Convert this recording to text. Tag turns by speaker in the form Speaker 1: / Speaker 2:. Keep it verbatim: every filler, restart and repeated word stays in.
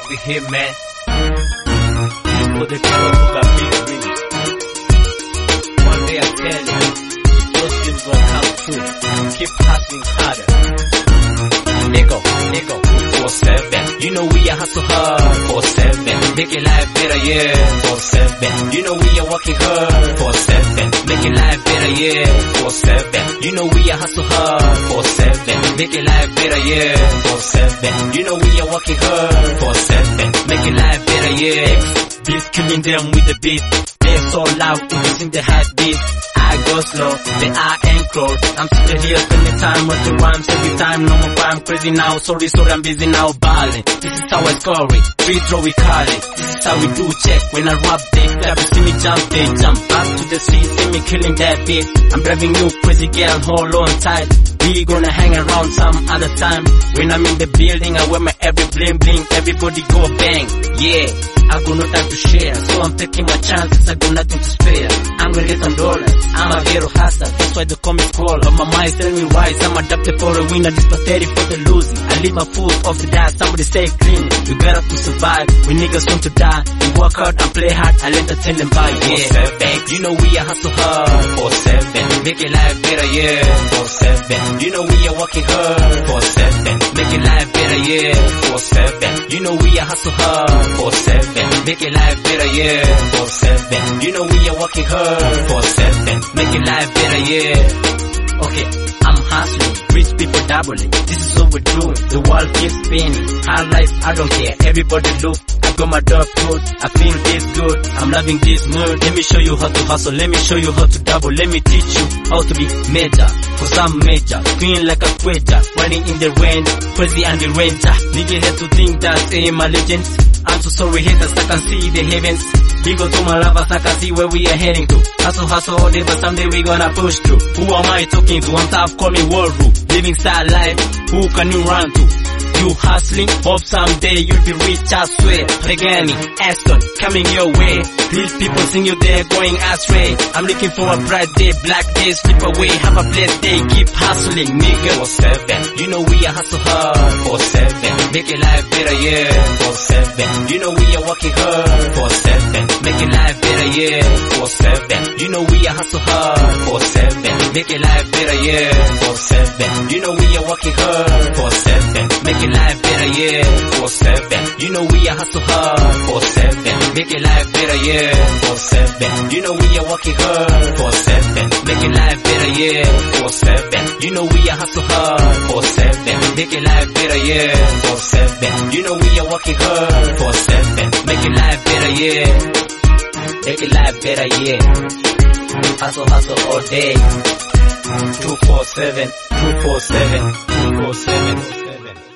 Speaker 1: we here, man. This for the people who got big dreams. One day I tell you, those dreams gonna come true. Keep hustling harder. Nigga, nigga, four seven. You know we are hustle hard, four seven. Making life better, yeah, four seven. You know we are working hard, four seven. Making life better, yeah, four seven. You know we are hustle hard, four seven. Making life better, yeah, four seven. You know we are working hard, four seven. Making life better, yeah. Beats killing them with the beat. They're so loud, increasing the heartbeat. I go slow, the I ain't close. I'm sitting here spending time with the rhymes every time. No more crime, crazy now. Sorry, sorry, I'm busy now, balling. This is how I score it. Free throw, we call it. This is how we do check. When I rap, they clap. You see me jump, they jump. Up to the sea, see me killing that beat. I'm driving you crazy, girl, hold on tight. We gonna hang around some other time. When I'm in the building, I wear my every bling bling. Everybody go bang, yeah. I got no time to share, so I'm taking my chances. I got nothing to spare. I'm gonna get some dollars. I'm a ghetto hustler, that's why the comics call. On my mind, tell me why. I'm adapted for a winner, this pathetic for the losing. I leave my food off the diet, somebody stay clean. We better to survive, we niggas want to die. We work hard and play hard, I'll entertain them by, yeah. Bank, you know we are hustle hard, four seven. Making life better, yeah, four seven. You know we are working hard, four seven. Making life better, yeah, four seven. You know we are hustle hard, four seven. Making life better, yeah, four seven. You know we are working hard, four seven. Making life better, yeah. Okay, I'm hustling, rich people doubling. This is what we're doing. The world keeps spinning. Hard life, I don't care. Everybody look. I got my dog good. I feel this good. I'm loving this mood. Let me show you how to hustle. Let me show you how to double. Let me teach you how to be major. Cause I'm major. Green like a equator. Riding in the rain. Crazy and the ranger. Nigga had to think that say my legends. I'm so sorry haters, I can see the heavens. Big up to my lovers, I can see where we are heading to. Hustle, hustle all day, but someday we gonna push through. Who am I talking to? I'm tough, call me world rule. Living style life, who can you run to? You hustling, hope someday you'll be rich, I swear. Pagani, Aston, coming your way. These people sing you there going astray. I'm looking for a bright day, black day, slip away. Have a blessed day, keep hustling, nigga. four seven, you know we are hustle hard, four seven. Making life better, yeah, four seven. You know we are working hard, four seven. Making life better, yeah, four seven. You know we are hustle hard, four seven. Making life better, yeah, four seven. You know we are working hard, four seven. Making life better, yeah, four seven. You know we are hustle hard, four seven. Making life better, yeah, four seven. You know we are working hard, four seven. Making life better, yeah, four seven. You know we are hustle hard, four seven. Making life better, yeah, four seven. You know we are working hard, four seven. Making life better, yeah. Making life better, yeah. Hustle, hustle all day. two four seven, two four seven, two four seven.